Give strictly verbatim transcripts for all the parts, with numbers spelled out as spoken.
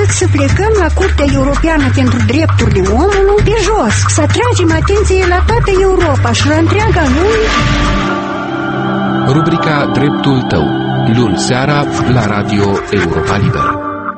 să plecăm la Curtea Europeană pentru Drepturile Omului pe jos, să atragem atenție la toată Europa și la întreaga lume. Rubrica Dreptul tău, luni seara la Radio Europa Liberă.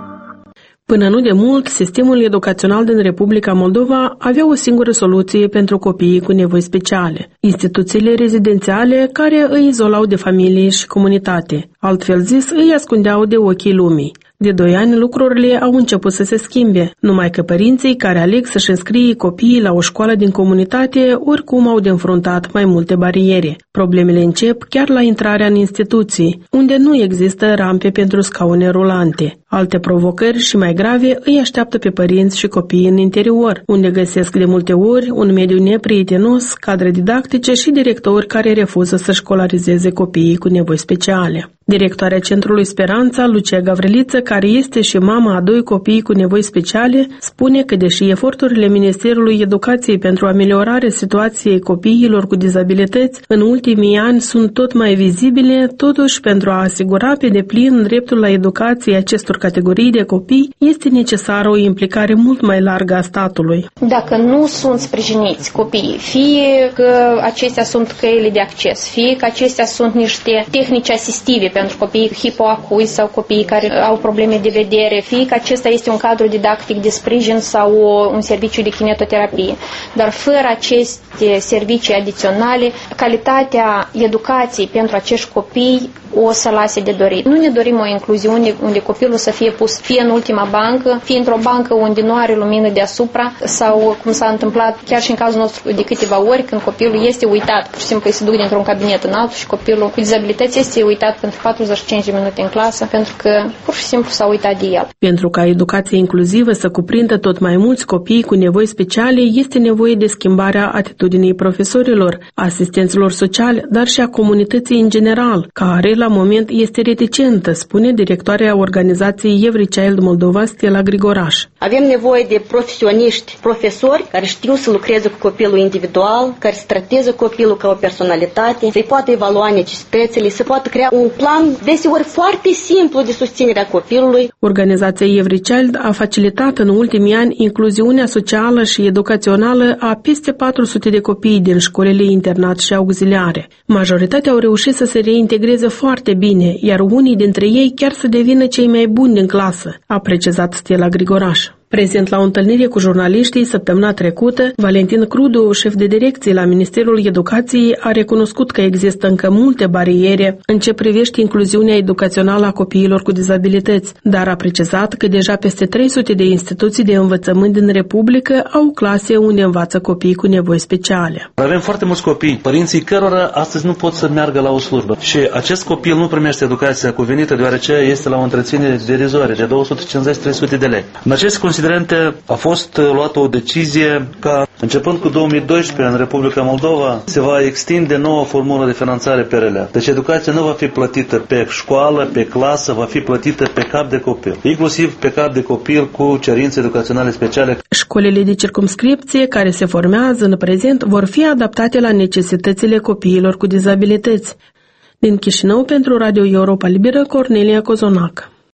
Până nu de mult, sistemul educațional din Republica Moldova avea o singură soluție pentru copiii cu nevoi speciale: instituțiile rezidențiale care îi izolau de familie și comunitate, altfel zis, îi ascundeau de ochii lumii. De doi ani lucrurile au început să se schimbe, numai că părinții care aleg să-și înscrie copiii la o școală din comunitate oricum au de înfruntat mai multe bariere. Problemele încep chiar la intrarea în instituții, unde nu există rampe pentru scaune rulante. Alte provocări și mai grave îi așteaptă pe părinți și copii în interior, unde găsesc de multe ori un mediu neprietenos, cadre didactice și directori care refuză să școlarizeze copiii cu nevoi speciale. Directoarea Centrului Speranța, Lucia Gavriliță, care este și mama a doi copii cu nevoi speciale, spune că deși eforturile Ministerului Educației pentru ameliorarea situației copiilor cu dizabilități în ultimii ani sunt tot mai vizibile, totuși pentru a asigura pe deplin dreptul la educație acestor categorii de copii, este necesară o implicare mult mai largă a statului. Dacă nu sunt sprijiniți copiii, fie că acestea sunt căile de acces, fie că acestea sunt niște tehnici asistive pentru copiii hipoacui sau copiii care au probleme de vedere, fie că acesta este un cadru didactic de sprijin sau un serviciu de kinetoterapie. Dar fără aceste servicii adiționale, calitatea educației pentru acești copii o să lase de dorit. Nu ne dorim o incluziune unde copilul să fie pus fie în ultima bancă, fie într-o bancă unde nu are lumină deasupra, sau cum s-a întâmplat chiar și în cazul nostru de câteva ori, când copilul este uitat, pur și simplu îi se duc dintr-un cabinet în altul și copilul cu dizabilități este uitat pentru patruzeci și cinci de minute în clasă, pentru că pur și simplu s-a uitat de el. Pentru ca educația inclusivă să cuprindă tot mai mulți copii cu nevoi speciale, este nevoie de schimbarea atitudinii profesorilor, asistenților sociali, dar și a comunității în general, care la moment este reticentă, spune directoarea organizației Every Child Moldova, Stella Grigoraș. Avem nevoie de profesioniști, profesori care știu să lucreze cu copilul individual, care să trateze copilul ca o personalitate, să-i poată evalua necesitățile, să poată crea un plan deseori foarte simplu de susținere a copilului. Organizația Every Child a facilitat în ultimii ani incluziunea socială și educațională a peste patru sute de copii din școlile internat și auxiliare. Majoritatea au reușit să se reintegreze foarte bine, iar unii dintre ei chiar să devină cei mai buni din clasă, a precizat Stella Grigoraș. Prezent la o întâlnire cu jurnaliștii săptămâna trecută, Valentin Crudu, șef de direcție la Ministerul Educației, a recunoscut că există încă multe bariere în ce privește incluziunea educațională a copiilor cu dizabilități, dar a precizat că deja peste trei sute de instituții de învățământ din Republică au clase unde învață copii cu nevoi speciale. Avem foarte mulți copii, părinții cărora astăzi nu pot să meargă la o slujbă și acest copil nu primește educația cuvenită deoarece este la o întreținere derizoare de două sute cincizeci - trei sute de lei. În acest a fost luată o decizie ca, începând cu două mii doisprezece, în Republica Moldova, se va extinde noua formulă de finanțare P R L. Deci educația nu va fi plătită pe școală, pe clasă, va fi plătită pe cap de copil, inclusiv pe cap de copil cu cerințe educaționale speciale. Școlile de circumscripție care se formează în prezent vor fi adaptate la necesitățile copiilor cu dizabilități. Din Chișinău, pentru Radio Europa Liberă, Cornelia Cozonac.